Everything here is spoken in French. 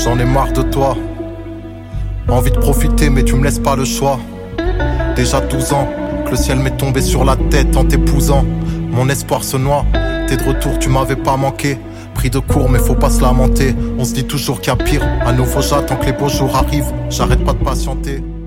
J'en ai marre de toi. Envie de profiter mais tu me laisses pas le choix. Déjà 12 ans que le ciel m'est tombé sur la tête en t'épousant. Mon espoir se noie. T'es de retour, tu m'avais pas manqué. Pris de court mais faut pas se lamenter. On se dit toujours qu'il y a pire. À nouveau j'attends que les beaux jours arrivent. J'arrête pas de patienter.